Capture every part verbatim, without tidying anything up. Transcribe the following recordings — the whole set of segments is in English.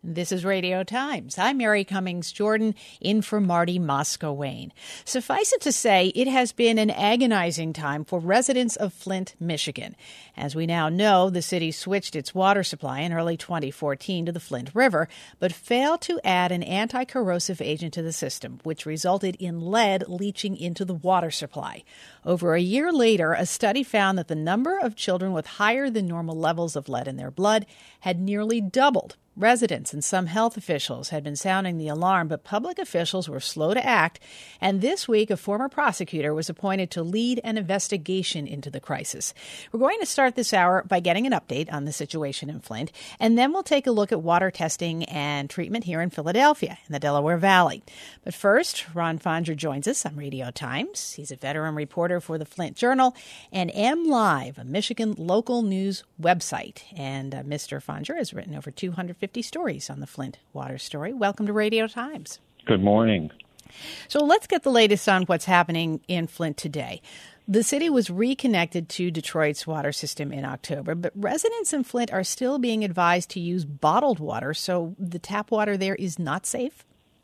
This is Radio Times. I'm Mary Cummings Jordan, in for Marty Moscow-Wayne. Suffice it to say, it has been an agonizing time for residents of Flint, Michigan. As we now know, the city switched its water supply in early twenty fourteen to the Flint River, but failed to add an anti-corrosive agent to the system, which resulted in lead leaching into the water supply. Over a year later, a study found that the number of children with higher than normal levels of lead in their blood had nearly doubled. Residents and some health officials had been sounding the alarm, but public officials were slow to act, and this week a former prosecutor was appointed to lead an investigation into the crisis. We're going to start this hour by getting an update on the situation in Flint, and then we'll take a look at water testing and treatment here in Philadelphia in the Delaware Valley. But first, Ron Fonger joins us on Radio Times. He's a veteran reporter for the Flint Journal and MLive, a Michigan local news website. And uh, Mister Fonger has written over two hundred fifty stories on the Flint water story. Welcome to Radio Times. Good morning. So let's get the latest on what's happening in Flint today. The city was reconnected to Detroit's water system in October, but residents in Flint are still being advised to use bottled water, so the tap water there is not safe?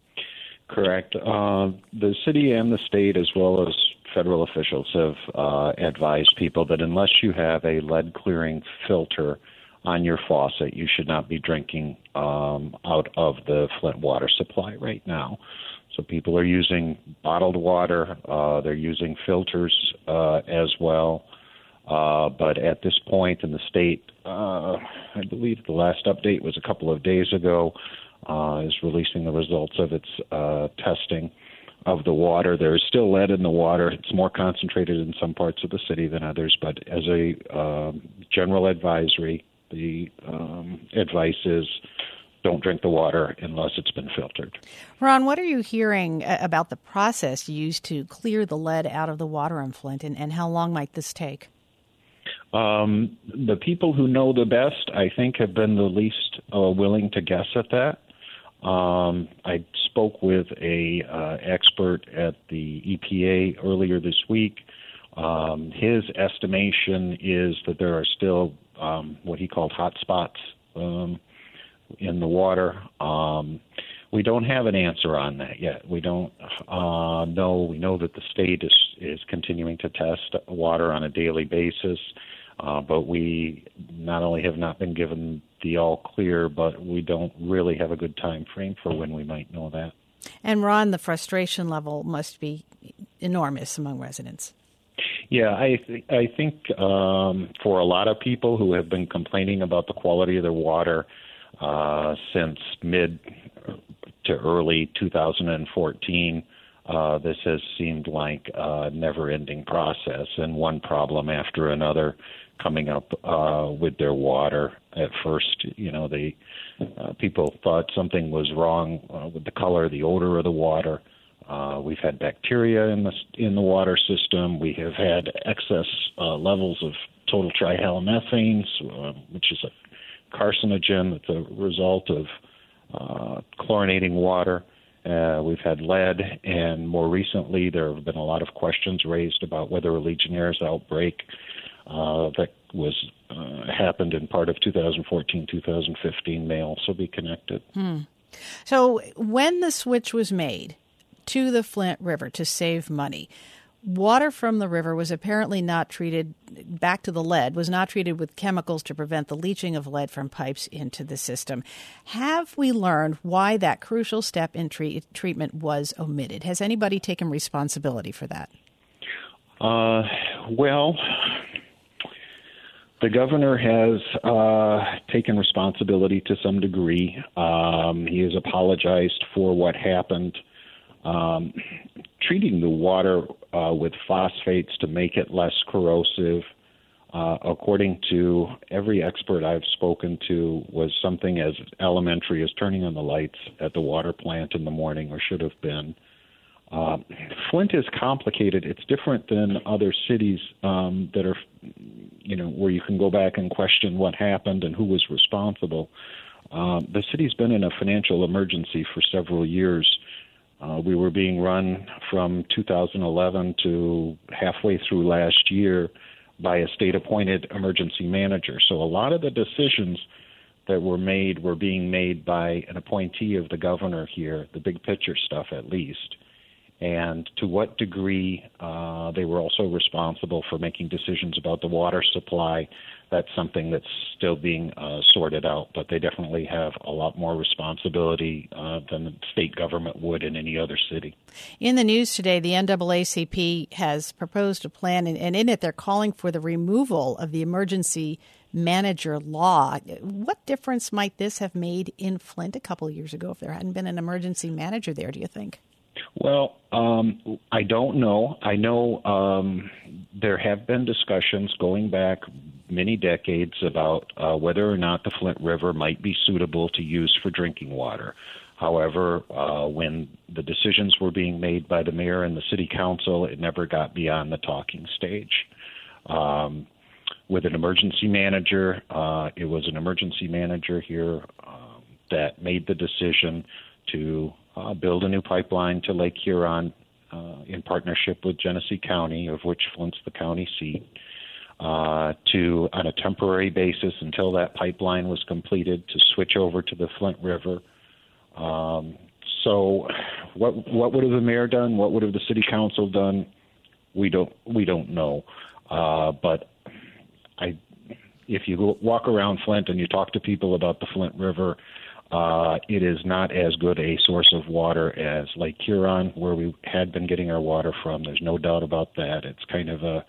Correct. Uh, the city and the state, as well as federal officials, have uh, advised people that unless you have a lead-clearing filter on your faucet, you should not be drinking um, out of the Flint water supply right now. So people are using bottled water. Uh, they're using filters uh, as well. Uh, but at this point in the state, uh, I believe the last update was a couple of days ago, uh, is releasing the results of its uh, testing of the water. There is still lead in the water. It's more concentrated in some parts of the city than others. But as a uh, general advisory, the um, advice is don't drink the water unless it's been filtered. Ron, what are you hearing about the process used to clear the lead out of the water in Flint, and, and how long might this take? Um, the people who know the best, I think, have been the least uh, willing to guess at that. Um, I spoke with a uh, expert at the E P A earlier this week. Um, his estimation is that there are still um, what he called hot spots um, in the water. Um, we don't have an answer on that yet. We don't uh, know. We know that the state is, is continuing to test water on a daily basis, uh, but we not only have not been given the all clear, but we don't really have a good time frame for when we might know that. And Ron, the frustration level must be enormous among residents. Yeah, I th- I think um, for a lot of people who have been complaining about the quality of their water uh, since mid to early two thousand fourteen, uh, this has seemed like a never-ending process, and one problem after another coming up uh, with their water. At first, you know, they uh, people thought something was wrong uh, with the color, the odor of the water. Uh, we've had bacteria in the in the water system. We have had excess uh, levels of total trihalmethanes, uh, which is a carcinogen that's a result of uh, chlorinating water. Uh, we've had lead, and more recently there have been a lot of questions raised about whether a Legionnaire's outbreak uh, that was uh, happened in part of two thousand fourteen, two thousand fifteen may also be connected. Hmm. So when the switch was made to the Flint River to save money, water from the river was apparently not treated, back to the lead, was not treated with chemicals to prevent the leaching of lead from pipes into the system. Have we learned why that crucial step in treat, treatment was omitted? Has anybody taken responsibility for that? Uh, well, the governor has uh, taken responsibility to some degree. Um, he has apologized for what happened. Um, treating the water uh, with phosphates to make it less corrosive, uh, according to every expert I've spoken to, was something as elementary as turning on the lights at the water plant in the morning, or should have been. Uh, Flint is complicated. It's different than other cities um, that are, you know, where you can go back and question what happened and who was responsible. Uh, the city's been in a financial emergency for several years. Uh, we were being run from two thousand eleven to halfway through last year by a state-appointed emergency manager. So a lot of the decisions that were made were being made by an appointee of the governor here, the big picture stuff at least. And to what degree uh, they were also responsible for making decisions about the water supply, that's something that's still being uh, sorted out. But they definitely have a lot more responsibility uh, than the state government would in any other city. In the news today, the N double A C P has proposed a plan, and, and in it they're calling for the removal of the emergency manager law. What difference might this have made in Flint a couple of years ago if there hadn't been an emergency manager there, do you think? Well, um, I don't know. I know um, there have been discussions going back many decades about uh, whether or not the Flint River might be suitable to use for drinking water. However, uh, when the decisions were being made by the mayor and the city council, it never got beyond the talking stage. Um, with an emergency manager, uh, it was an emergency manager here um, that made the decision to uh, build a new pipeline to Lake Huron uh, in partnership with Genesee County, of which Flint's the county seat, uh, to, on a temporary basis until that pipeline was completed, to switch over to the Flint River. Um, so what what would have the mayor done? What would have the city council done? We don't we don't know. Uh, but I, if you walk around Flint and you talk to people about the Flint River, uh, it is not as good a source of water as Lake Huron, where we had been getting our water from. There's no doubt about that. It's kind of a,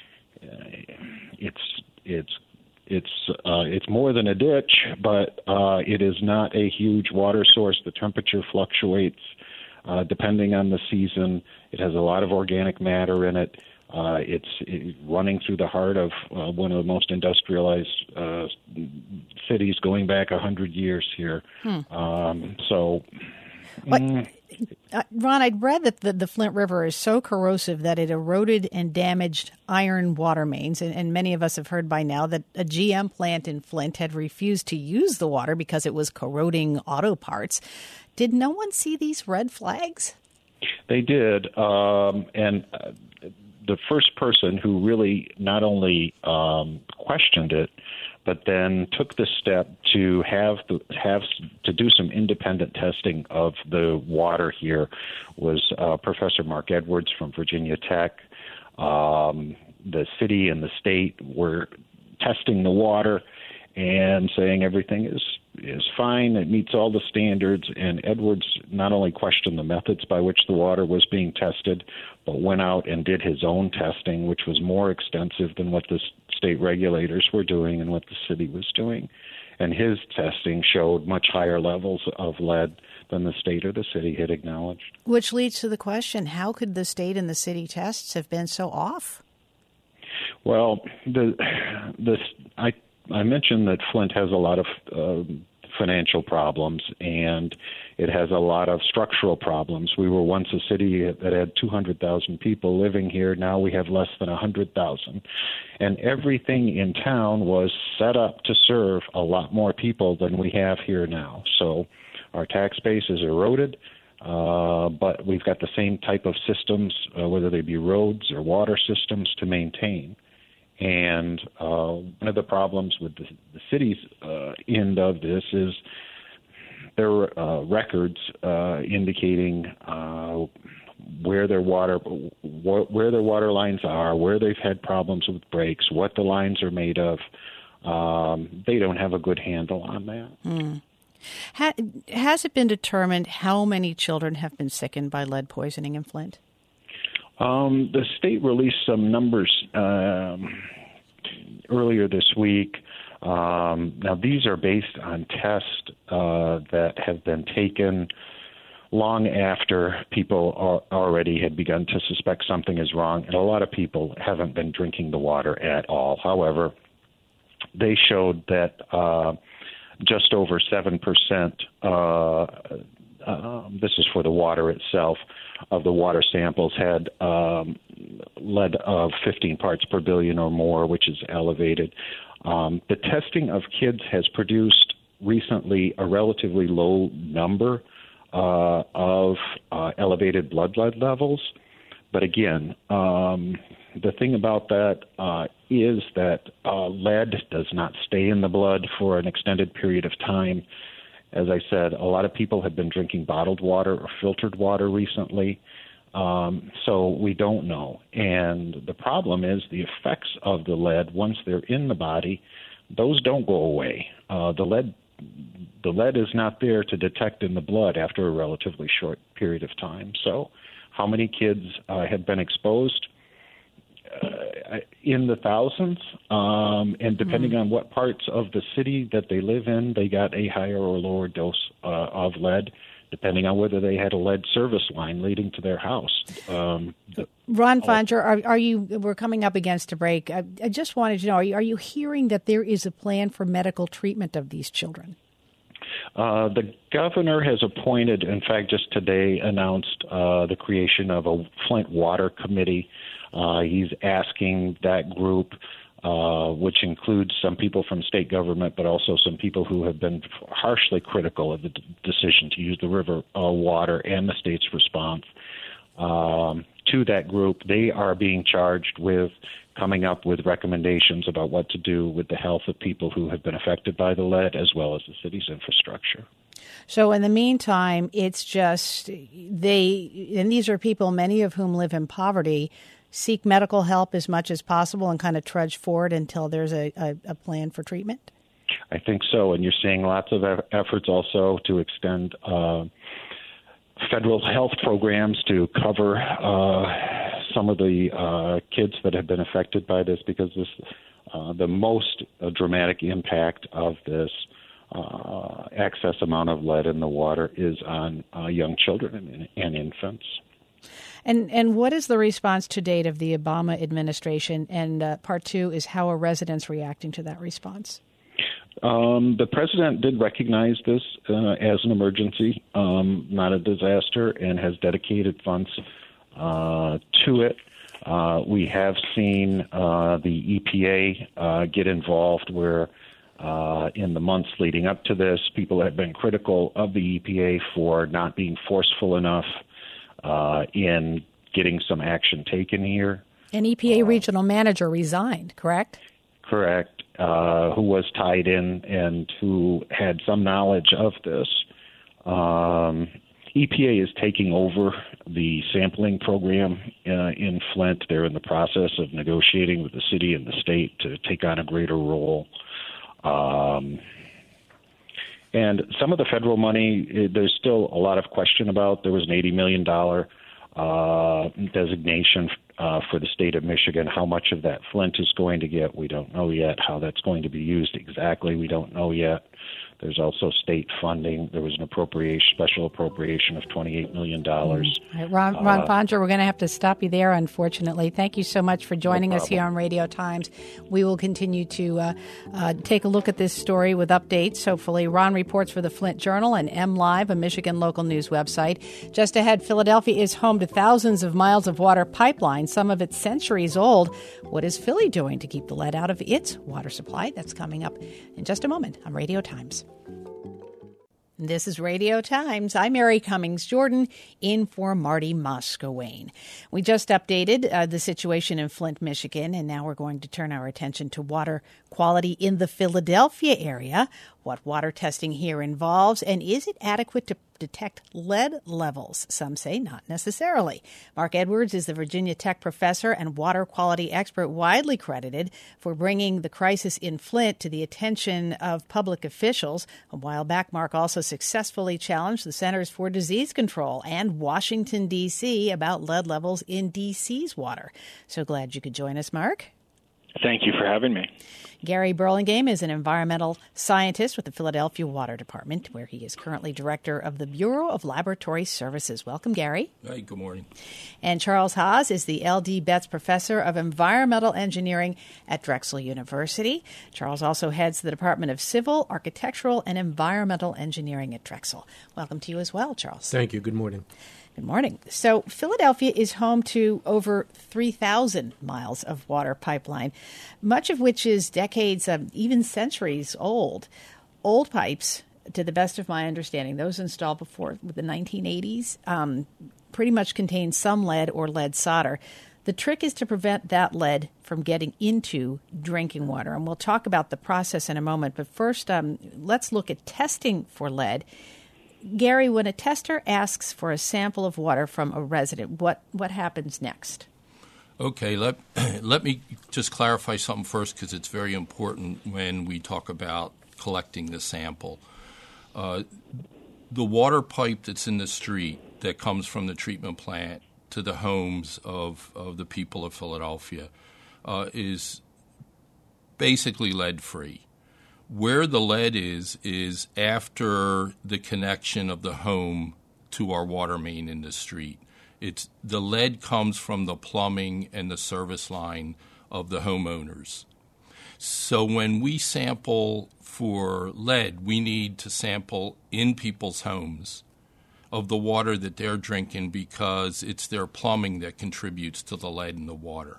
it's it's it's uh, it's more than a ditch, but uh, it is not a huge water source. The temperature fluctuates uh, depending on the season. It has a lot of organic matter in it. Uh, it's it, running through the heart of uh, one of the most industrialized uh, cities going back a hundred years here. Hmm. Um, so, mm, uh, Ron, I'd read that the, the Flint River is so corrosive that it eroded and damaged iron water mains, and, and many of us have heard by now that a G M plant in Flint had refused to use the water because it was corroding auto parts. Did no one see these red flags? They did, um, and. Uh, The first person who really not only um, questioned it, but then took the step to have the, have to do some independent testing of the water here was uh, Professor Mark Edwards from Virginia Tech. Um, the city and the state were testing the water and saying everything is is fine, it meets all the standards, and Edwards not only questioned the methods by which the water was being tested, but went out and did his own testing, which was more extensive than what the state regulators were doing and what the city was doing. And his testing showed much higher levels of lead than the state or the city had acknowledged. Which leads to the question, how could the state and the city tests have been so off? Well, the the I I mentioned that Flint has a lot of uh, financial problems, and it has a lot of structural problems. We were once a city that had two hundred thousand people living here. Now we have less than one hundred thousand. And everything in town was set up to serve a lot more people than we have here now. So our tax base is eroded, uh, but we've got the same type of systems, uh, whether they be roads or water systems, to maintain. And uh, one of the problems with the, the city's uh, end of this is there are uh, records uh, indicating uh, where their water wh- where their water lines are, where they've had problems with breaks, what the lines are made of. Um, they don't have a good handle on that. Mm. Ha- has it been determined how many children have been sickened by lead poisoning in Flint? Um, the state released some numbers um, earlier this week. Um, now, these are based on tests uh, that have been taken long after people are, already had begun to suspect something is wrong, and a lot of people haven't been drinking the water at all. However, they showed that uh, just over seven percent, uh, uh, this is for the water itself, of the water samples had um, lead of fifteen parts per billion or more, which is elevated. Um, the testing of kids has produced recently a relatively low number uh, of uh, elevated blood lead levels, But again, um, the thing about that uh, is that uh, lead does not stay in the blood for an extended period of time. As I said, a lot of people have been drinking bottled water or filtered water recently, um, so we don't know. And the problem is the effects of the lead, once they're in the body, those don't go away. Uh, the lead the lead is not there to detect in the blood after a relatively short period of time. So how many kids uh, have been exposed? Uh, in the thousands, um, and depending mm. on what parts of the city that they live in, they got a higher or lower dose uh, of lead, depending on whether they had a lead service line leading to their house. Um, the, Ron Fonger, are, are you? We're coming up against a break. I, I just wanted to know: are you, are you hearing that there is a plan for medical treatment of these children? Uh, the governor has appointed, in fact, just today announced uh, the creation of a Flint Water Committee. Uh, he's asking that group, uh, which includes some people from state government, but also some people who have been harshly critical of the d- decision to use the river uh, water and the state's response. Um, to that group, they are being charged with coming up with recommendations about what to do with the health of people who have been affected by the lead, as well as the city's infrastructure. So in the meantime, it's just they, and these are people, many of whom live in poverty, seek medical help as much as possible and kind of trudge forward until there's a, a, a plan for treatment? I think so, and you're seeing lots of efforts also to extend uh, federal health programs to cover uh, some of the uh, kids that have been affected by this, because this uh, the most uh, dramatic impact of this uh, excess amount of lead in the water is on uh, young children and, and infants. And and what is the response to date of the Obama administration? And uh, part two is, how are residents reacting to that response? Um, the president did recognize this uh, as an emergency, um, not a disaster, and has dedicated funds uh, to it. Uh, we have seen uh, the E P A uh, get involved where uh, in the months leading up to this, people have been critical of the E P A for not being forceful enough uh, in getting some action taken here. An E P A uh, regional manager resigned, correct? Correct. Uh, who was tied in and who had some knowledge of this. Um, E P A is taking over the sampling program uh, in Flint. They're in the process of negotiating with the city and the state to take on a greater role. Um, and some of the federal money, there's still a lot of question about. There was an eighty million dollars uh, designation Uh, for the state of Michigan. How much of that Flint is going to get, we don't know yet. How that's going to be used exactly, we don't know yet. There's also state funding. There was an appropriation, special appropriation of twenty-eight million dollars. Mm. Right. Ron, Ron uh, Fonger, we're going to have to stop you there, unfortunately. Thank you so much for joining no us here on Radio Times. We will continue to uh, uh, take a look at this story with updates. Hopefully, Ron reports for the Flint Journal and M Live, a Michigan local news website. Just ahead, Philadelphia is home to thousands of miles of water pipeline, some of it centuries old. What is Philly doing to keep the lead out of its water supply? That's coming up in just a moment on Radio Times. This is Radio Times. I'm Mary Cummings Jordan, in for Marty Moscowain. We just updated uh, the situation in Flint, Michigan, and now we're going to turn our attention to water quality in the Philadelphia area, what water testing here involves, and is it adequate to detect lead levels? Some say not necessarily. Mark Edwards is the Virginia Tech professor and water quality expert widely credited for bringing the crisis in Flint to the attention of public officials. A while back, Mark also successfully challenged the Centers for Disease Control and Washington, D C about lead levels in D C's water. So glad you could join us, Mark. Thank you for having me. Gary Burlingame is an environmental scientist with the Philadelphia Water Department, where he is currently director of the Bureau of Laboratory Services. Welcome, Gary. Hi, good morning. And Charles Haas is the L D Betts Professor of Environmental Engineering at Drexel University. Charles also heads the Department of Civil, Architectural, and Environmental Engineering at Drexel. Welcome to you as well, Charles. Thank you. Good morning. Good morning. So Philadelphia is home to over three thousand miles of water pipeline, much of which is decades, um, even centuries old. Old pipes, to the best of my understanding, those installed before the nineteen eighties, um, pretty much contains some lead or lead solder. The trick is to prevent that lead from getting into drinking water. And we'll talk about the process in a moment. But first, um, let's look at testing for lead. Gary, when a tester asks for a sample of water from a resident, what, what happens next? Okay, let, let me just clarify something first, because it's very important when we talk about collecting the sample. Uh, the water pipe that's in the street that comes from the treatment plant to the homes of, of the people of Philadelphia uh, is basically lead-free. Where the lead is, is after the connection of the home to our water main in the street. It's the lead comes from the plumbing and the service line of the homeowners. So when we sample for lead, we need to sample in people's homes of the water that they're drinking, because it's their plumbing that contributes to the lead in the water.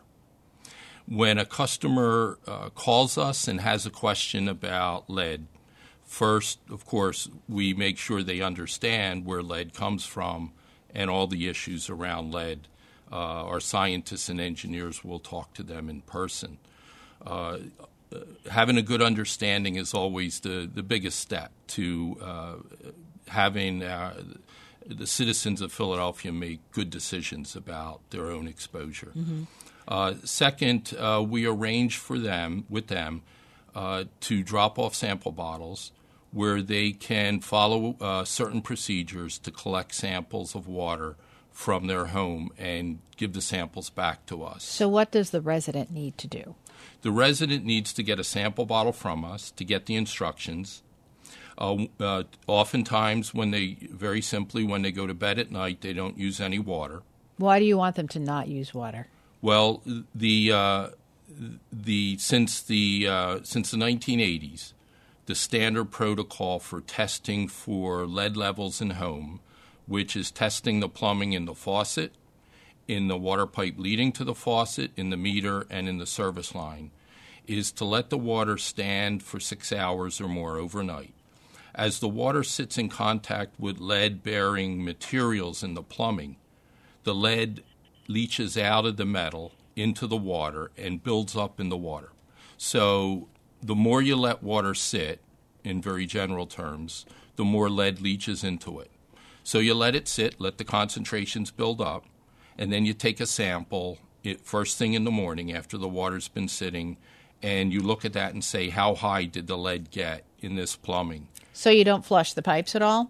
When a customer uh, calls us and has a question about lead, first, of course, we make sure they understand where lead comes from and all the issues around lead. Uh, our scientists and engineers will talk to them in person. Uh, having a good understanding is always the, the biggest step to uh, having uh, the citizens of Philadelphia make good decisions about their own exposure. Mm-hmm. Uh, second, uh, we arrange for them, with them, uh, to drop off sample bottles where they can follow uh, certain procedures to collect samples of water from their home and give the samples back to us. So what does the resident need to do? The resident needs to get a sample bottle from us to get the instructions. Uh, uh, oftentimes, when they, very simply, when they go to bed at night, they don't use any water. Why do you want them to not use water? Well, the uh, the since the uh, since the nineteen eighties, the standard protocol for testing for lead levels in home, which is testing the plumbing in the faucet, in the water pipe leading to the faucet, in the meter, and in the service line, is to let the water stand for six hours or more overnight. As the water sits in contact with lead-bearing materials in the plumbing, the lead leaches out of the metal into the water and builds up in the water. So the more you let water sit, in very general terms, the more lead leaches into it. So you let it sit, let the concentrations build up, and then you take a sample it, first thing in the morning after the water's been sitting, and you look at that and say, how high did the lead get in this plumbing? So you don't flush the pipes at all?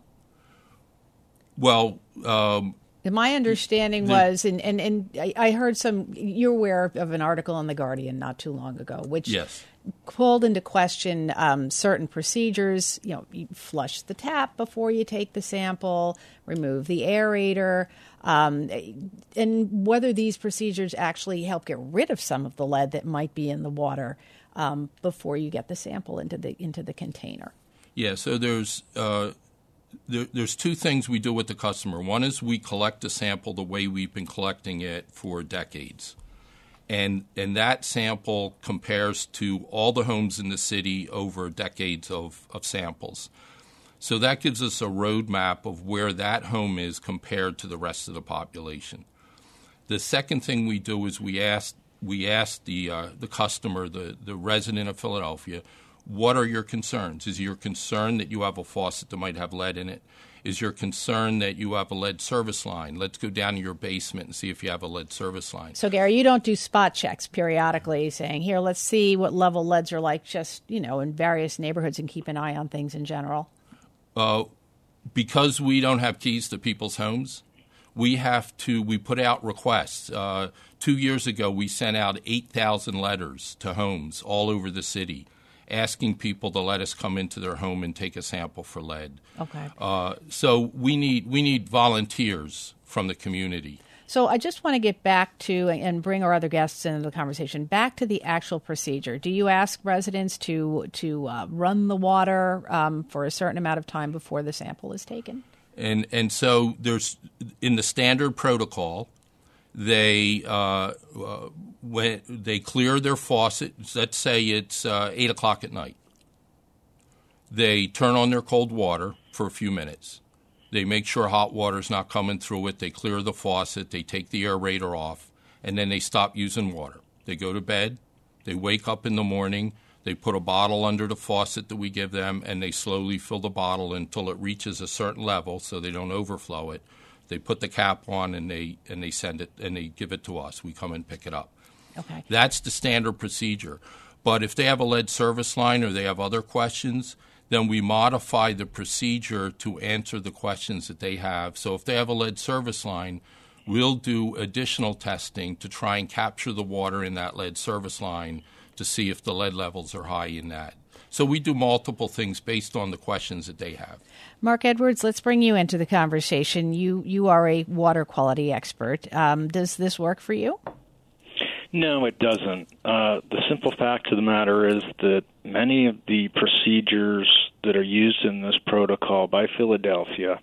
Well, um, my understanding the, was, and, and, and I heard some, you're aware of an article in The Guardian not too long ago, which yes. called into question um, certain procedures. You know, you flush the tap before you take the sample, remove the aerator, um, and whether these procedures actually help get rid of some of the lead that might be in the water um, before you get the sample into the into the container. Yeah, so there's uh, there, there's two things we do with the customer. One is we collect the sample the way we've been collecting it for decades. And and that sample compares to all the homes in the city over decades of, of samples. So that gives us a roadmap of where that home is compared to the rest of the population. The second thing we do is we ask we ask the uh, the customer, the, the resident of Philadelphia, what are your concerns? Is your concern that you have a faucet that might have lead in it? Is your concern that you have a lead service line? Let's go down to your basement and see if you have a lead service line. So, Gary, you don't do spot checks periodically saying, here, let's see what level leads are like just, you know, in various neighborhoods and keep an eye on things in general? Uh, because we don't have keys to people's homes, we have to, we put out requests. Uh, two years ago, we sent out eight thousand letters to homes all over the city, asking people to let us come into their home and take a sample for lead. Okay. Uh, so we need we need volunteers from the community. So I just want to get back to, and bring our other guests into the conversation, back to the actual procedure. Do you ask residents to to uh, run the water um, for a certain amount of time before the sample is taken? And and so there's, in the standard protocol, they uh, uh, when they clear their faucet. Let's say it's uh, eight o'clock at night. They turn on their cold water for a few minutes. They make sure hot water's not coming through it. They clear the faucet. They take the aerator off, and then they stop using water. They go to bed. They wake up in the morning. They put a bottle under the faucet that we give them, and they slowly fill the bottle until it reaches a certain level so they don't overflow it. They put the cap on, and they and they send it, and they give it to us. We come and pick it up. Okay. That's the standard procedure. But if they have a lead service line or they have other questions, then we modify the procedure to answer the questions that they have. So if they have a lead service line, we'll do additional testing to try and capture the water in that lead service line to see if the lead levels are high in that. So we do multiple things based on the questions that they have. Mark Edwards, let's bring you into the conversation. You you are a water quality expert. Um, does this work for you? No, it doesn't. Uh, the simple fact of the matter is that many of the procedures that are used in this protocol by Philadelphia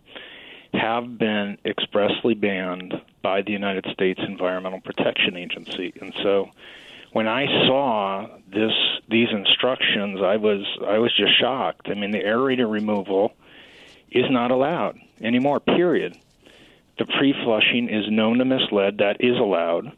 have been expressly banned by the United States Environmental Protection Agency. And so when I saw this these instructions, I was I was just shocked. I mean, the aerator removal is not allowed anymore, period. The pre-flushing is known to mislead. That is allowed.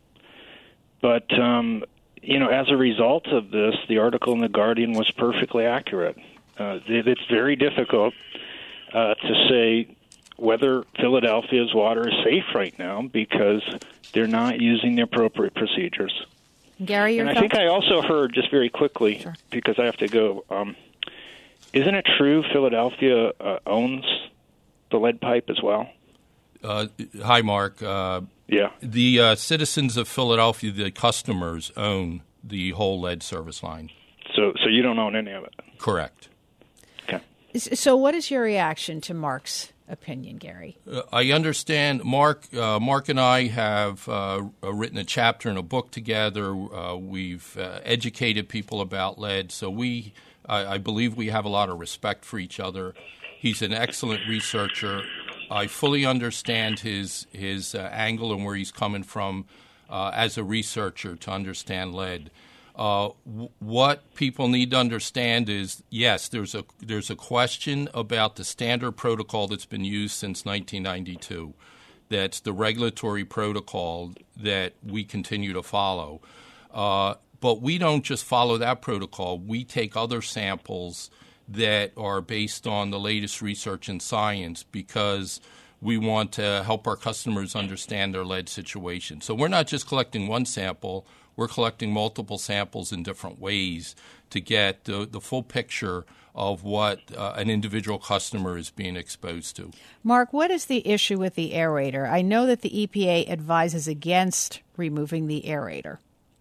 But, um, you know, as a result of this, the article in The Guardian was perfectly accurate. Uh, it, it's very difficult uh, to say whether Philadelphia's water is safe right now because they're not using the appropriate procedures. Gary, your And I thoughts? think I also heard, just very quickly, Sure. because I have to go, um, isn't it true Philadelphia uh, owns the lead pipe as well? Uh, hi, Mark. Uh, Yeah. the uh, citizens of Philadelphia, the customers, own the whole lead service line. So so you don't own any of it? Correct. Okay. So what is your reaction to Mark's opinion, Gary? Uh, I understand. Mark, uh, Mark and I have uh, written a chapter in a book together. Uh, we've uh, educated people about lead, so we, I, I believe, we have a lot of respect for each other. He's an excellent researcher. I fully understand his his uh, angle and where he's coming from uh, as a researcher to understand lead. Uh, w- what people need to understand is, yes, there's a there's a question about the standard protocol that's been used since nineteen ninety-two. That's the regulatory protocol that we continue to follow. Uh, but we don't just follow that protocol. We take other samples that are based on the latest research in science because we want to help our customers understand their lead situation. So we're not just collecting one sample. We're collecting multiple samples in different ways to get the, the full picture of what uh, an individual customer is being exposed to. Mark, what is the issue with the aerator? I know that the E P A advises against removing the aerator.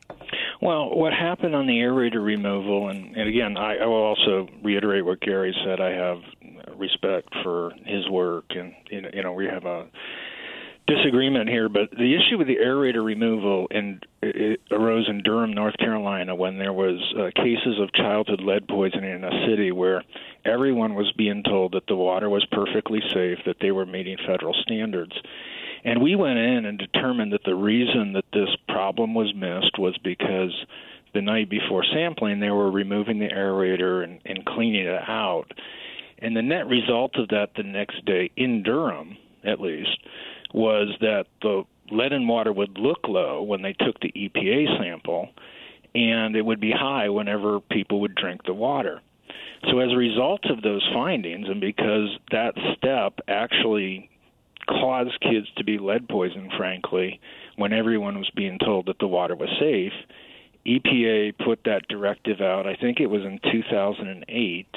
Well, what happened on the aerator removal, and, and again, I, I will also reiterate what Gary said. I have respect for his work, and you know, we have a disagreement here. But the issue with the aerator removal in, it arose in Durham, North Carolina, when there was uh, cases of childhood lead poisoning in a city where everyone was being told that the water was perfectly safe, that they were meeting federal standards. And we went in and determined that the reason that this problem was missed was because the night before sampling, they were removing the aerator and, and cleaning it out. And the net result of that the next day, in Durham at least, was that the lead in water would look low when they took the E P A sample, and it would be high whenever people would drink the water. So as a result of those findings, and because that step actually caused kids to be lead poisoned, frankly, when everyone was being told that the water was safe, E P A put that directive out. I think it was in two thousand eight.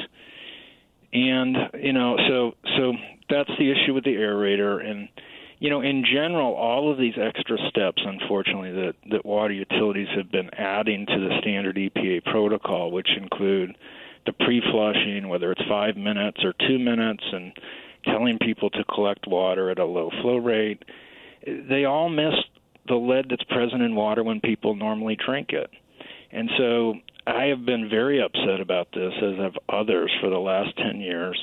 And, you know, so so that's the issue with the aerator. And, you know, in general, all of these extra steps, unfortunately, that, that water utilities have been adding to the standard E P A protocol, which include the pre-flushing, whether it's five minutes or two minutes, and telling people to collect water at a low flow rate, they all miss the lead that's present in water when people normally drink it. And so I have been very upset about this, as have others, for the last ten years.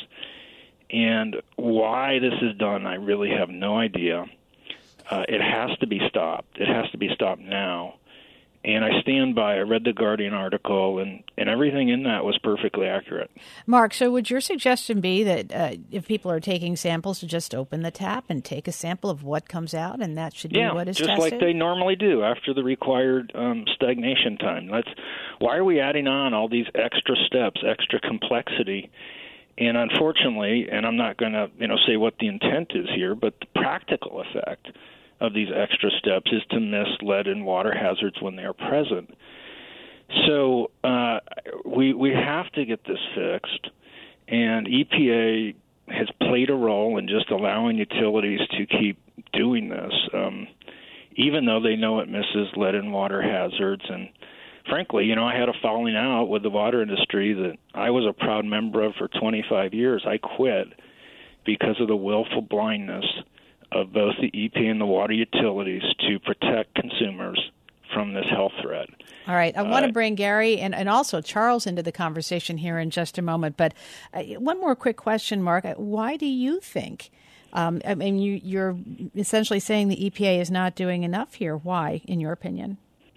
And why this is done, I really have no idea. Uh, it has to be stopped. It has to be stopped now. And I stand by. I read the Guardian article, and, and everything in that was perfectly accurate. Mark, so would your suggestion be that uh, if people are taking samples, to just open the tap and take a sample of what comes out, and that should be yeah, what is just tested? like they normally do after the required um, stagnation time. That's why are we adding on all these extra steps, extra complexity? And unfortunately, and I'm not going to you know say what the intent is here, but the practical effect of these extra steps is to miss lead and water hazards when they are present. So uh, we we have to get this fixed, and E P A has played a role in just allowing utilities to keep doing this, um, even though they know it misses lead and water hazards. And frankly, you know, I had a falling out with the water industry that I was a proud member of for twenty-five years. I quit because of the willful blindness of both the E P A and the water utilities to protect consumers from this health threat. All right. I want Uh, to bring Gary and, and also Charles into the conversation here in just a moment. But uh, one more quick question, Mark. Why do you think, um, I mean, you, you're essentially saying the E P A is not doing enough here. Why, in your opinion?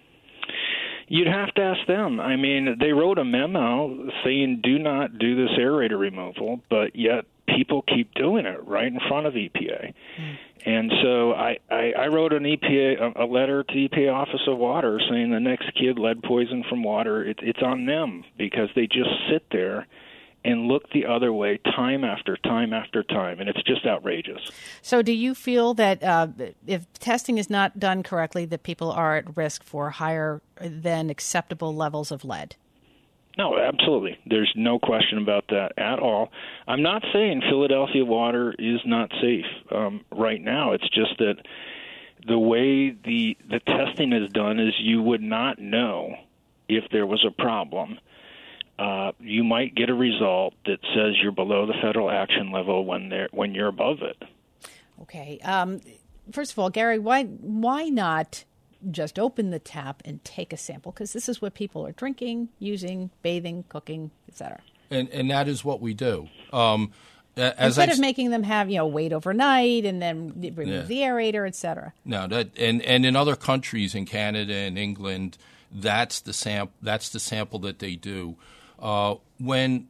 You'd have to ask them. I mean, they wrote a memo saying do not do this aerator removal, but yet people keep doing it right in front of E P A. Mm. And so I, I, I wrote an E P A a letter to E P A Office of Water saying the next kid lead poison from water, it, it's on them because they just sit there and look the other way time after time after time, and it's just outrageous. So do you feel that uh, if testing is not done correctly, that people are at risk for higher than acceptable levels of lead? No, absolutely. There's no question about that at all. I'm not saying Philadelphia water is not safe um, right now. It's just that the way the the testing is done is you would not know if there was a problem. Uh, you might get a result that says you're below the federal action level when they're when you're above it. Okay. Um, first of all, Gary, why why not just open the tap and take a sample? Because this is what people are drinking, using, bathing, cooking, et cetera. And and that is what we do. Um, as Instead I, of making them have, you know, wait overnight and then remove yeah. the aerator, et cetera. No, that and, and in other countries, in Canada and England, that's the sam- that's the sample that they do. Uh, when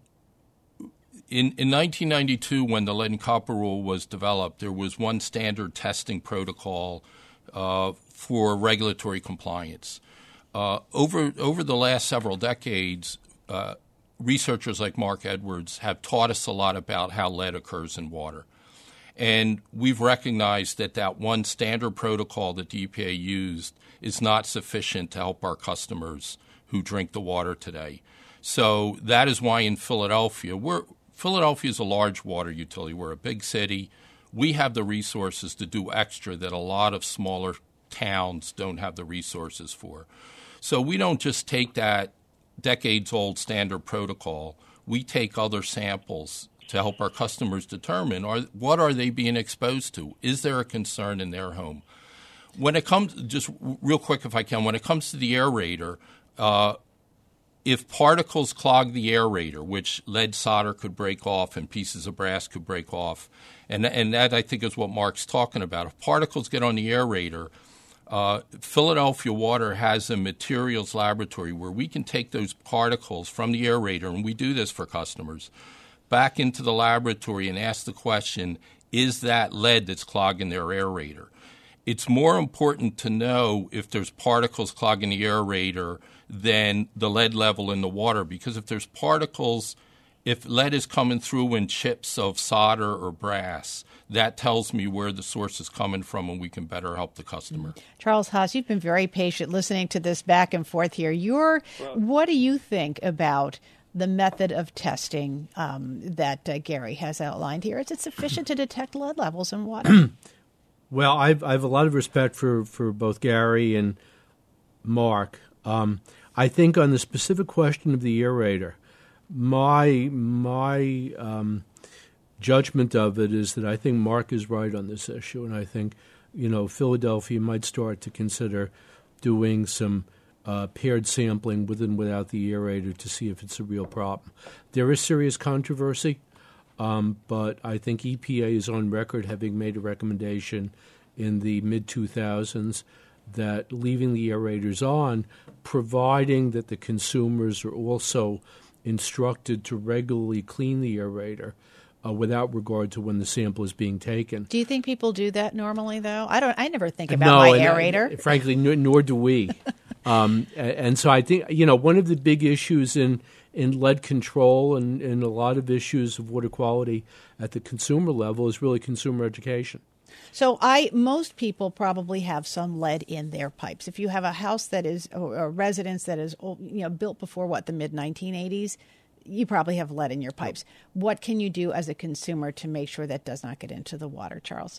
in in nineteen ninety-two, when the lead and copper rule was developed, there was one standard testing protocol uh, for regulatory compliance. Uh, over over the last several decades, uh, researchers like Mark Edwards have taught us a lot about how lead occurs in water. And we've recognized that that one standard protocol that the E P A used is not sufficient to help our customers who drink the water today. So that is why in Philadelphia, we're, Philadelphia is a large water utility. We're a big city. We have the resources to do extra that a lot of smaller towns don't have the resources for. So we don't just take that decades-old standard protocol. We take other samples to help our customers determine are, what are they being exposed to. Is there a concern in their home? When it comes, just real quick if I can, when it comes to the aerator, uh, if particles clog the aerator, which lead solder could break off and pieces of brass could break off, and, and that I think is what Mark's talking about. If particles get on the aerator, uh, Philadelphia Water has a materials laboratory where we can take those particles from the aerator, and we do this for customers, back into the laboratory and ask the question, is that lead that's clogging their aerator? It's more important to know if there's particles clogging the aerator than the lead level in the water, because if there's particles, if lead is coming through in chips of solder or brass, that tells me where the source is coming from and we can better help the customer. Charles Haas, you've been very patient listening to this back and forth here. You're, well, what do you think about the method of testing um, that uh, Gary has outlined here? Is it sufficient to detect lead levels in water? Well, I've, I have a lot of respect for, for both Gary and Mark. Um, I think on the specific question of the aerator, my my um, judgment of it is that I think Mark is right on this issue, and I think, you know, Philadelphia might start to consider doing some uh, paired sampling with and without the aerator to see if it's a real problem. There is serious controversy, um, but I think E P A is on record having made a recommendation in the mid two thousands that leaving the aerators on, providing that the consumers are also instructed to regularly clean the aerator uh, without regard to when the sample is being taken. Do you think people do that normally, though? I don't. I never think about no, my and, aerator. Uh, frankly, nor, nor do we. um, and so I think, you know, one of the big issues in, in lead control and, and a lot of issues of water quality at the consumer level is really consumer education. So I, most people probably have some lead in their pipes. If you have a house that is, or a residence that is, you know, built before what, the mid nineteen eighties, you probably have lead in your pipes. What can you do as a consumer to make sure that does not get into the water, Charles?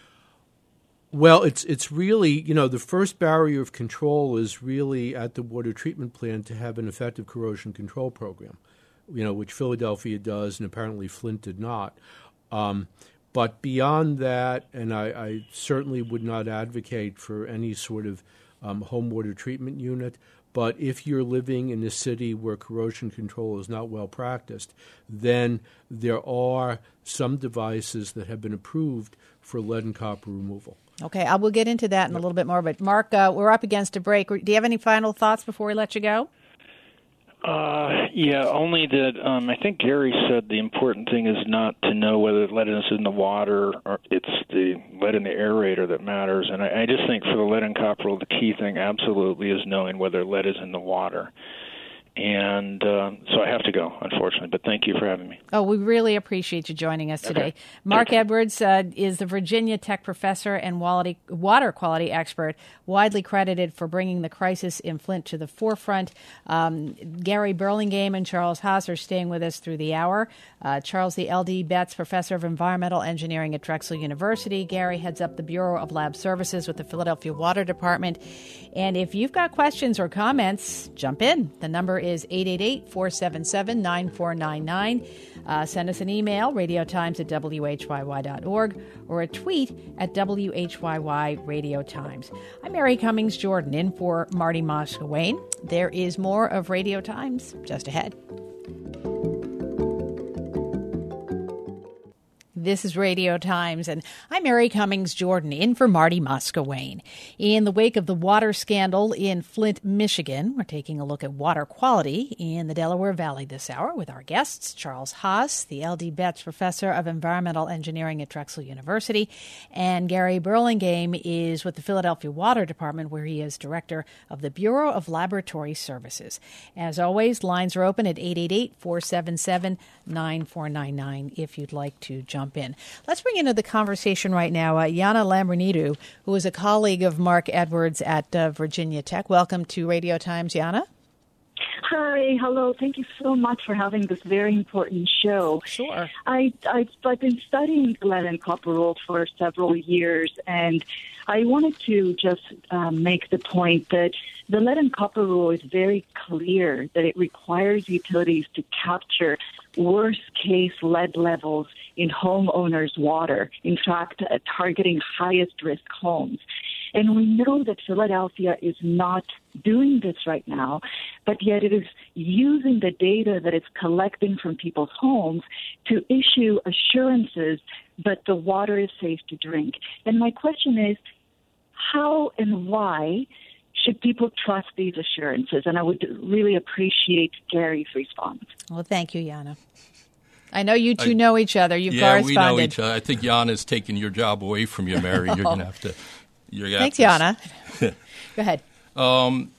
Well, it's it's really, you know, the first barrier of control is really at the water treatment plant to have an effective corrosion control program, you know, which Philadelphia does and apparently Flint did not. Um, But beyond that, and I, I certainly would not advocate for any sort of um, home water treatment unit, but if you're living in a city where corrosion control is not well practiced, then there are some devices that have been approved for lead and copper removal. Okay, I will get into that in yep. a little bit more. But Mark, uh, we're up against a break. Do you have any final thoughts before we let you go? Uh, yeah, only that um, I think Gary said the important thing is not to know whether lead is in the water or it's the lead in the aerator that matters. And I, I just think for the lead and copper, the key thing absolutely is knowing whether lead is in the water. And uh, so I have to go, unfortunately, but thank you for having me. Oh, we really appreciate you joining us today. Okay. Mark Edwards uh, is the Virginia Tech professor and quality, water quality expert, widely credited for bringing the crisis in Flint to the forefront. Um, Gary Burlingame and Charles Haas are staying with us through the hour. Uh, Charles, the L D Betts Professor of Environmental Engineering at Drexel University. Gary heads up the Bureau of Lab Services with the Philadelphia Water Department. And if you've got questions or comments, jump in. The number is eight eight eight, four seven seven, nine four nine nine. Uh, send us an email, radiotimes at w h y y dot org, or a tweet at W H Y Y Radio Times. I'm Mary Cummings Jordan, in for Marty Moskowayne. There is more of Radio Times just ahead. This is Radio Times, and I'm Mary Cummings Jordan, in for Marty Moskowayne. In the wake of the water scandal in Flint, Michigan, we're taking a look at water quality in the Delaware Valley this hour with our guests, Charles Haas, the L D Betts Professor of Environmental Engineering at Drexel University, and Gary Burlingame is with the Philadelphia Water Department, where he is Director of the Bureau of Laboratory Services. As always, lines are open at eight eight eight, four seven seven, nine four nine nine if you'd like to jump in. Let's bring into the conversation right now uh, Yana Lambrinidou, who is a colleague of Mark Edwards at uh, Virginia Tech. Welcome to Radio Times, Yana. Hi, hello. Thank you so much for having this very important show. Sure. I, I, I've been studying lead and copper rule for several years, and I wanted to just um, make the point that the lead and copper rule is very clear that it requires utilities to capture worst-case lead levels in homeowners' water, in fact, uh, targeting highest-risk homes. And we know that Philadelphia is not doing this right now, but yet it is using the data that it's collecting from people's homes to issue assurances that the water is safe to drink. And my question is, how and why should people trust these assurances? And I would really appreciate Gary's response. Well, thank you, Yana. I know you two I, know each other. You've yeah, corresponded. Yeah, we know each other. I think Yana's taking your job away from you, Mary. You're going to have to... You're gonna Thanks, have to... Yana. Go ahead. Um,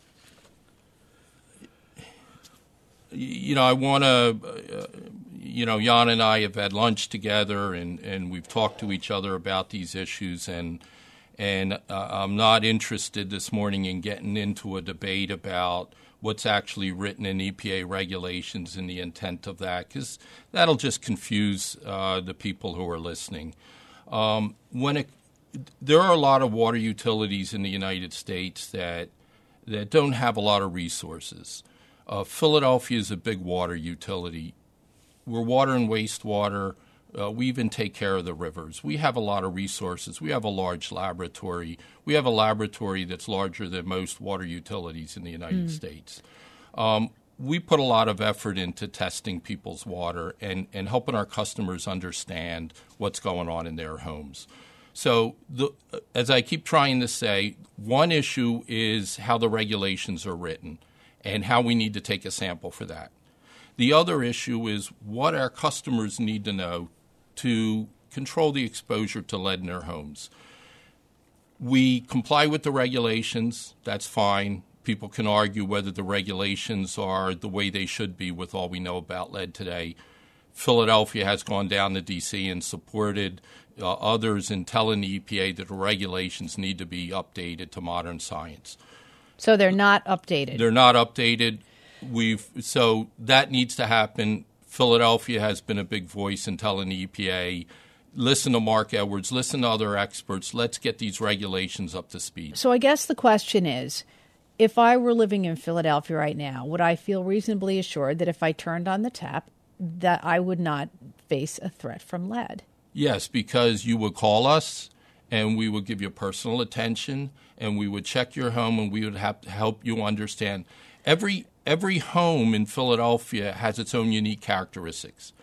you know, I want to... Uh, you know, Yana and I have had lunch together, and, and we've talked to each other about these issues, and and uh, I'm not interested this morning in getting into a debate about what's actually written in E P A regulations and the intent of that, because that'll just confuse uh, the people who are listening. Um, when it, there are a lot of water utilities in the United States that that don't have a lot of resources. Uh, Philadelphia is a big water utility. We're water and wastewater. Uh, we even take care of the rivers. We have a lot of resources. We have a large laboratory. We have a laboratory that's larger than most water utilities in the United mm. States. Um, we put a lot of effort into testing people's water and, and helping our customers understand what's going on in their homes. So, the, as I keep trying to say, one issue is how the regulations are written and how we need to take a sample for that. The other issue is what our customers need to know to control the exposure to lead in their homes. We comply with the regulations. That's fine. People can argue whether the regulations are the way they should be with all we know about lead today. Philadelphia has gone down to D C and supported uh, others in telling the E P A that the regulations need to be updated to modern science. So they're not updated? They're not updated. We've So that needs to happen. Philadelphia has been a big voice in telling the E P A, listen to Mark Edwards, listen to other experts. Let's get these regulations up to speed. So I guess the question is, if I were living in Philadelphia right now, would I feel reasonably assured that if I turned on the tap, that I would not face a threat from lead? Yes, because you would call us and we would give you personal attention and we would check your home and we would have to help you understand. Every every home in Philadelphia has its own unique characteristics.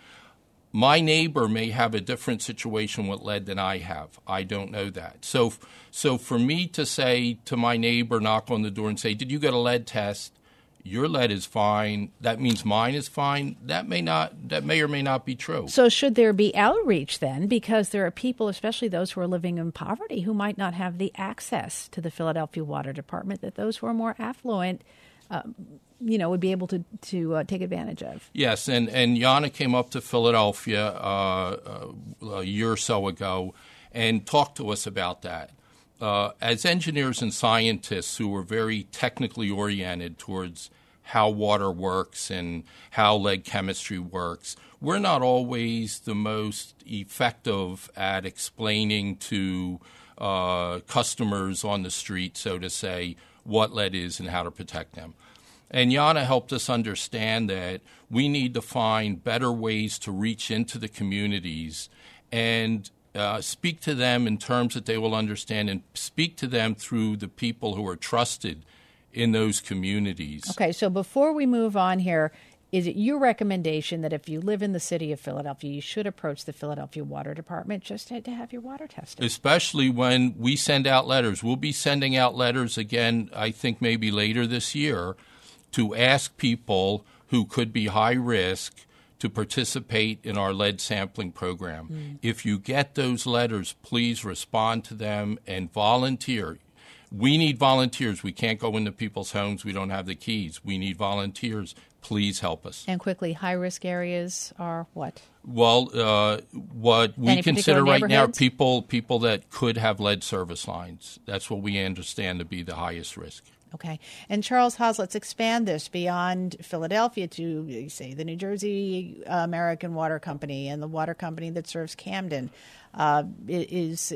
My neighbor may have a different situation with lead than I have. I don't know that. So, so for me to say to my neighbor, knock on the door and say, did you get a lead test? Your lead is fine. That means mine is fine. That may not. That may or may not be true. So should there be outreach then? Because there are people, especially those who are living in poverty, who might not have the access to the Philadelphia Water Department that those who are more affluent, uh, you know, would be able to to uh, take advantage of. Yes, and and Yana came up to Philadelphia uh, uh, a year or so ago and talked to us about that. Uh, as engineers and scientists who are very technically oriented towards how water works and how lead chemistry works, we're not always the most effective at explaining to uh, customers on the street, so to say, what lead is and how to protect them. And Yana helped us understand that we need to find better ways to reach into the communities and Uh, speak to them in terms that they will understand and speak to them through the people who are trusted in those communities. Okay, so before we move on here, is it your recommendation that if you live in the city of Philadelphia, you should approach the Philadelphia Water Department just to, to have your water tested? Especially when we send out letters. We'll be sending out letters again, I think maybe later this year, to ask people who could be high risk to participate in our lead sampling program. Mm. If you get those letters, please respond to them and volunteer. We need volunteers. We can't go into people's homes. We don't have the keys. We need volunteers. Please help us. And quickly, high-risk areas are what? Well, uh, what we Any consider right now are neighborhoods? people, people that could have lead service lines. That's what we understand to be the highest risk. Okay. And Charles Haas, let's expand this beyond Philadelphia to, say, the New Jersey uh, American Water Company and the water company that serves Camden. Uh, is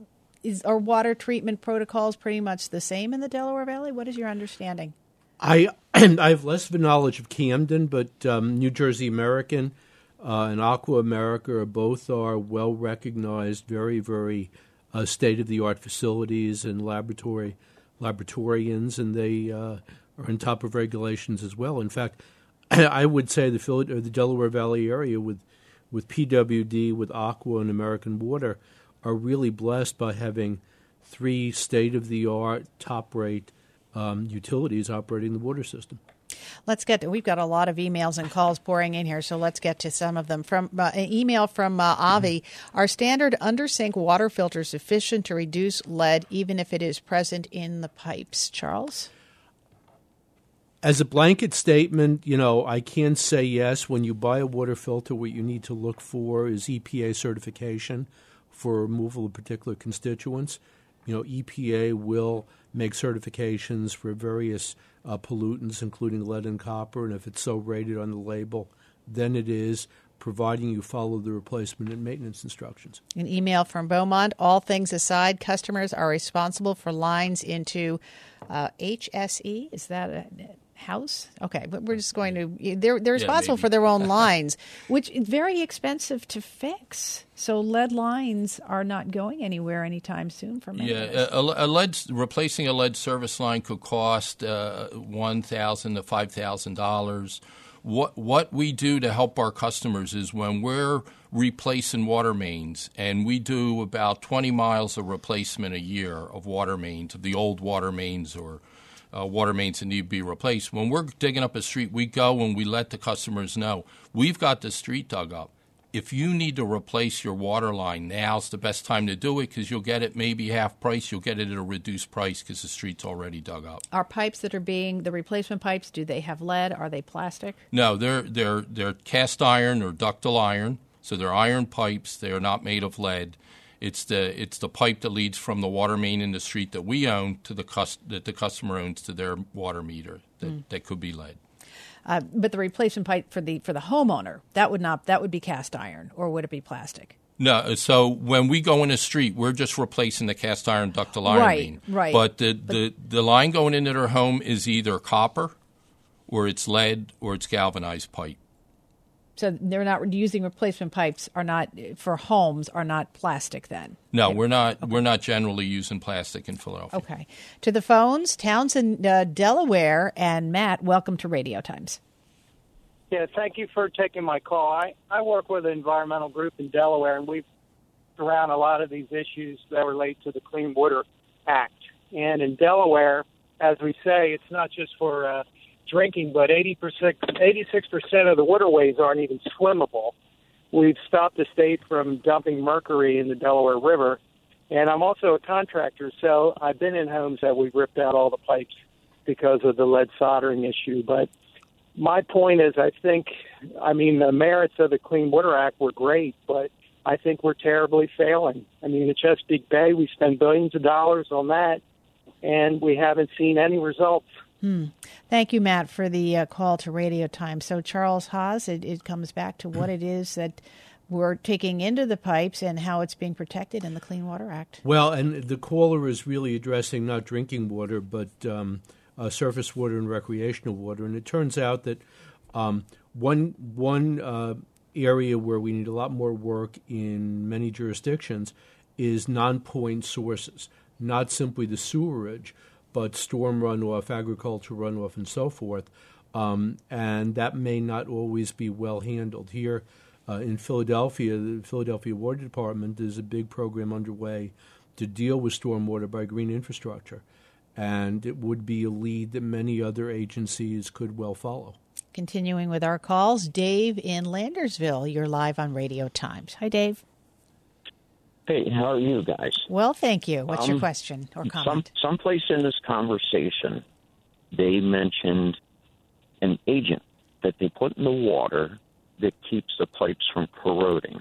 is are water treatment protocols pretty much the same in the Delaware Valley? What is your understanding? I I have less of a knowledge of Camden, but um, New Jersey American uh, and Aqua America are both are well recognized, very very uh, state of the art facilities and laboratory. laboratorians, and they uh, are on top of regulations as well. In fact, I would say the Philly, or the Delaware Valley area with with P W D, with Aqua and American Water, are really blessed by having three state-of-the-art, top-rate um, utilities operating the water system. Let's get to, we've got a lot of emails and calls pouring in here, so let's get to some of them. From uh, an email from uh, Avi, mm-hmm. Are standard under-sink water filters sufficient to reduce lead even if it is present in the pipes? Charles? As a blanket statement, you know, I can say yes. When you buy a water filter, what you need to look for is E P A certification for removal of particular constituents. You know, E P A will make certifications for various uh, pollutants, including lead and copper, and if it's so rated on the label, then it is, providing you follow the replacement and maintenance instructions. An email from Beaumont. All things aside, customers are responsible for lines into uh, H S E. Is that a house? Okay, but we're just going to, they're, they're responsible yeah, for their own lines, which is very expensive to fix. So lead lines are not going anywhere anytime soon for many. Yeah, a, a lead, replacing a lead service line could cost uh, one thousand dollars to five thousand dollars. What what we do to help our customers is when we're replacing water mains, and we do about twenty miles of replacement a year of water mains, of the old water mains or uh, water mains that need to be replaced. When we're digging up a street, we go and we let the customers know, we've got the street dug up. If you need to replace your water line, now's the best time to do it because you'll get it maybe half price. You'll get it at a reduced price because the street's already dug up. Are pipes that are being, the replacement pipes, do they have lead? Are they plastic? No, they're they're they're cast iron or ductile iron. So they're iron pipes. They are not made of lead. It's the it's the pipe that leads from the water main in the street that we own to the cus- that the customer owns to their water meter that, mm. that could be lead. Uh, but the replacement pipe for the for the homeowner, that would not that would be cast iron, or would it be plastic? No. So when we go in the street, we're just replacing the cast iron ductile iron right, main. Right. But the, but the the line going into their home is either copper, or it's lead, or it's galvanized pipe. So they're not using replacement pipes are not for homes are not plastic then? No, okay. we're not. Okay. We're not generally using plastic in Philadelphia. Okay. To the phones, Townsend, uh, Delaware, and Matt. Welcome to Radio Times. Yeah, thank you for taking my call. I, I work with an environmental group in Delaware, and we've around a lot of these issues that relate to the Clean Water Act. And in Delaware, as we say, it's not just for uh, drinking, but eighty percent, eighty-six percent of the waterways aren't even swimmable. We've stopped the state from dumping mercury in the Delaware River, and I'm also a contractor, so I've been in homes that we've ripped out all the pipes because of the lead soldering issue. But my point is, I think, I mean, the merits of the Clean Water Act were great, but I think we're terribly failing. I mean, the Chesapeake Bay, we spend billions of dollars on that, and we haven't seen any results. Hmm. Thank you, Matt, for the uh, call to Radio Time. So, Charles Haas, it, it comes back to what it is that we're taking into the pipes and how it's being protected in the Clean Water Act. Well, and the caller is really addressing not drinking water, but um, uh, surface water and recreational water. And it turns out that um, one one uh, area where we need a lot more work in many jurisdictions is non-point sources, not simply the sewerage, but storm runoff, agricultural runoff, and so forth. Um, and that may not always be well handled. Here uh, in Philadelphia, the Philadelphia Water Department, there's a big program underway to deal with stormwater by green infrastructure. And it would be a lead that many other agencies could well follow. Continuing with our calls, Dave in Landersville, you're live on Radio Times. Hi, Dave. Hey, how are you guys? Well, thank you. What's um, your question or comment? Some someplace in this conversation, they mentioned an agent that they put in the water that keeps the pipes from corroding.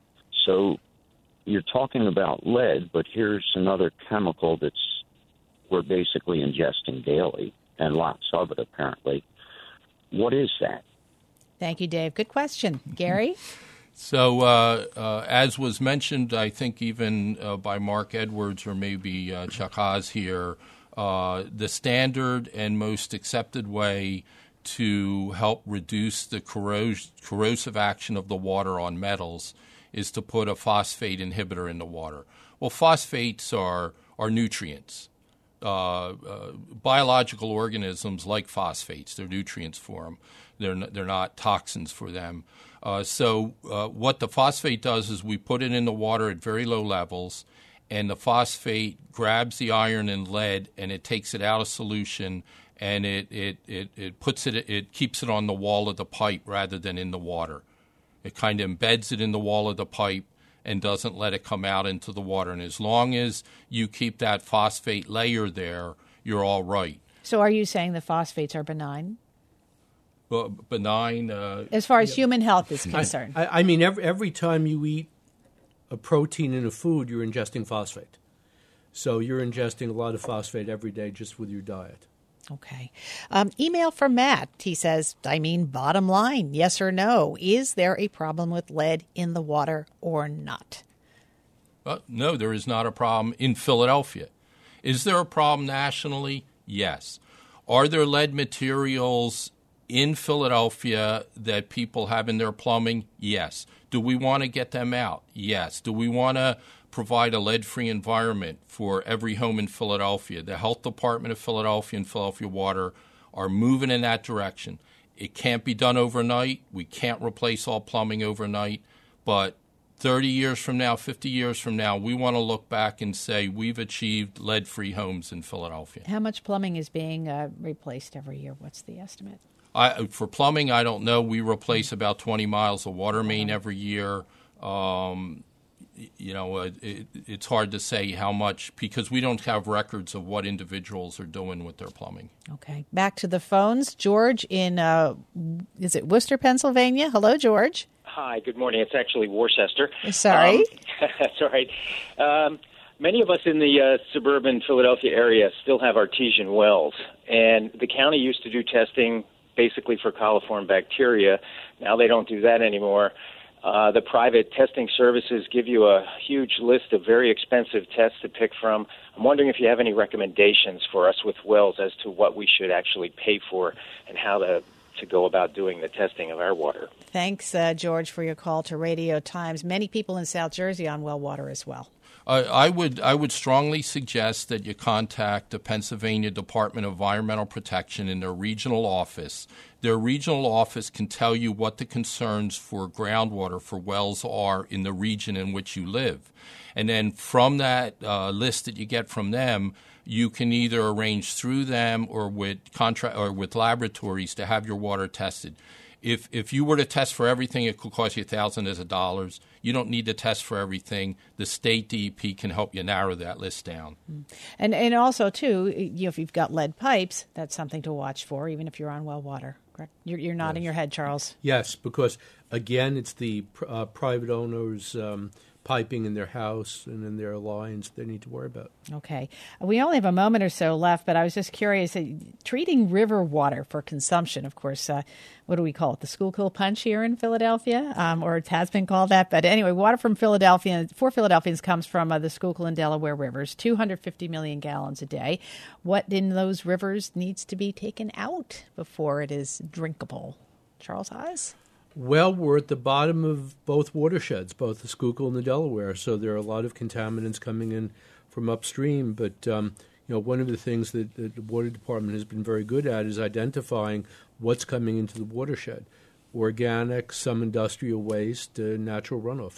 So you're talking about lead, but here's another chemical that's we're basically ingesting daily, and lots of it apparently. What is that? Thank you, Dave. Good question. Gary? So, uh, uh, as was mentioned, I think even uh, by Mark Edwards or maybe uh, Chuck Haas here, uh, the standard and most accepted way to help reduce the corros- corrosive action of the water on metals is to put a phosphate inhibitor in the water. Well, phosphates are, are nutrients. Uh, uh, biological organisms like phosphates. They're nutrients for them. They're n- they're not toxins for them. Uh, so uh, what the phosphate does is we put it in the water at very low levels, and the phosphate grabs the iron and lead, and it takes it out of solution, and it it, it, it puts it it keeps it on the wall of the pipe rather than in the water. It kind of embeds it in the wall of the pipe and doesn't let it come out into the water. And as long as you keep that phosphate layer there, you're all right. So are you saying the phosphates are benign? Well, benign. Uh, as far as yeah. human health is concerned. I, I mean, every, every time you eat a protein in a food, you're ingesting phosphate. So you're ingesting a lot of phosphate every day just with your diet. Okay. Um, email from Matt. He says, I mean, bottom line, yes or no, is there a problem with lead in the water or not? Uh, no, there is not a problem in Philadelphia. Is there a problem nationally? Yes. Are there lead materials in Philadelphia that people have in their plumbing? Yes. Do we want to get them out? Yes. Do we want to provide a lead-free environment for every home in Philadelphia? The Health Department of Philadelphia and Philadelphia Water are moving in that direction. It can't be done overnight. We can't replace all plumbing overnight. But thirty years from now, fifty years from now, we want to look back and say we've achieved lead-free homes in Philadelphia. How much plumbing is being uh, replaced every year? What's the estimate? I, for plumbing, I don't know. We replace about twenty miles of water main every year. Um, you know, it, it, it's hard to say how much because we don't have records of what individuals are doing with their plumbing. Okay. Back to the phones. George in, uh, is it Worcester, Pennsylvania? Hello, George. Hi, good morning. It's actually Worcester. Sorry. Um, that's all right. Um, many of us in the uh, suburban Philadelphia area still have artesian wells, and the county used to do testing basically for coliform bacteria. Now they don't do that anymore. Uh, the private testing services give you a huge list of very expensive tests to pick from. I'm wondering if you have any recommendations for us with wells as to what we should actually pay for and how to to go about doing the testing of our water. Thanks, uh, George, for your call to Radio Times. Many people in South Jersey on well water as well. Uh, I would I would strongly suggest that you contact the Pennsylvania Department of Environmental Protection in their regional office. Their regional office can tell you what the concerns for groundwater for wells are in the region in which you live. And then from that uh, list that you get from them, you can either arrange through them or with contra- or with laboratories to have your water tested. If if you were to test for everything, it could cost you thousands of dollars. You don't need to test for everything. The state D E P can help you narrow that list down. And and also, too, you know, if you've got lead pipes, that's something to watch for, even if you're on well water. Correct? You're, you're nodding yes. your head, Charles. Yes, because, again, it's the uh, private owners' um, piping in their house and in their lines they need to worry about. Okay. We only have a moment or so left, but I was just curious. Uh, treating river water for consumption, of course, uh, what do we call it? The Schuylkill Punch here in Philadelphia, um, or it has been called that. But anyway, water from Philadelphia, for Philadelphians, comes from uh, the Schuylkill and Delaware rivers, two hundred fifty million gallons a day. What in those rivers needs to be taken out before it is drinkable? Charles Haas? Well, we're at the bottom of both watersheds, both the Schuylkill and the Delaware, so there are a lot of contaminants coming in from upstream. But um, you know, one of the things that, that the Water Department has been very good at is identifying what's coming into the watershed: organic, some industrial waste, uh, natural runoff.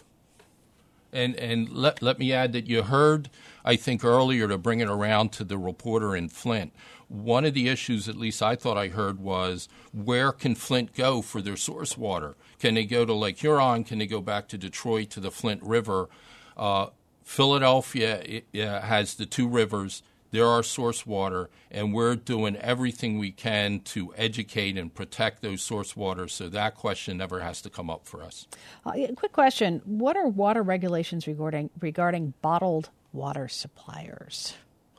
And and let let me add that you heard, I think earlier, to bring it around to the reporter in Flint. One of the issues, at least I thought I heard, was where can Flint go for their source water? Can they go to Lake Huron? Can they go back to Detroit to the Flint River? Uh, Philadelphia it, uh, has the two rivers. They're our source water, and we're doing everything we can to educate and protect those source waters so that question never has to come up for us. Uh, quick question. What are water regulations regarding regarding bottled water suppliers?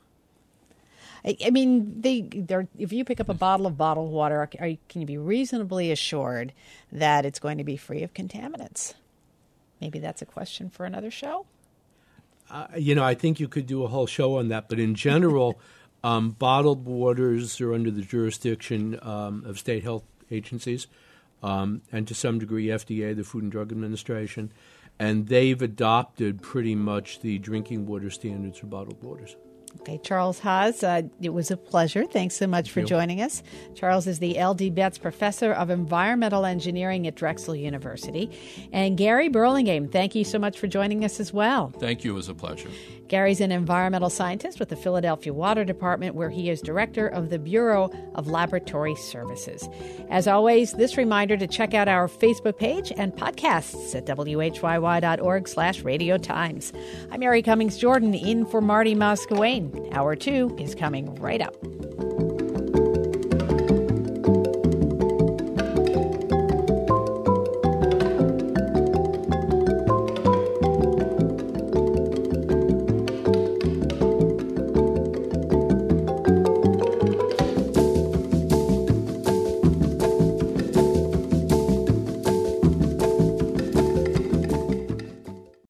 I, I mean, they they're, if you pick up a bottle of bottled water, are, you, can you be reasonably assured that it's going to be free of contaminants? Maybe that's a question for another show. Uh, you know, I think you could do a whole show on that. But in general, um, bottled waters are under the jurisdiction um, of state health agencies um, and to some degree F D A, the Food and Drug Administration. And they've adopted pretty much the drinking water standards for bottled waters. Okay, Charles Haas, uh, it was a pleasure. Thanks so much Thank for you. joining us. Charles is the L D Betts Professor of Environmental Engineering at Drexel University. And Gary Burlingame, thank you so much for joining us as well. Thank you. It was a pleasure. Gary's an environmental scientist with the Philadelphia Water Department, where he is director of the Bureau of Laboratory Services. As always, this reminder to check out our Facebook page and podcasts at W H Y Y dot org slash Radio Times. I'm Mary Cummings Jordan in for Marty Moscawain. Hour two is coming right up.